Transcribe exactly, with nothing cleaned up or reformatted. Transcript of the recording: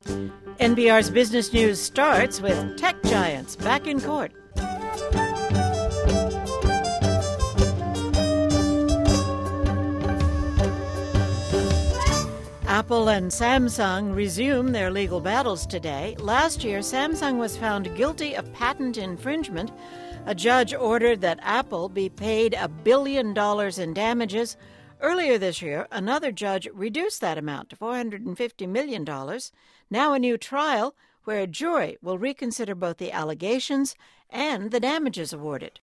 N P R's Business News starts with tech giants back in court. Apple and Samsung resume their legal battles today. Last year, Samsung was found guilty of patent infringement. A judge ordered that Apple be paid a billion dollars in damages. Earlier this year, another judge reduced that amount to four hundred fifty million dollars. Now a new trial where a jury will reconsider both the allegations and the damages awarded.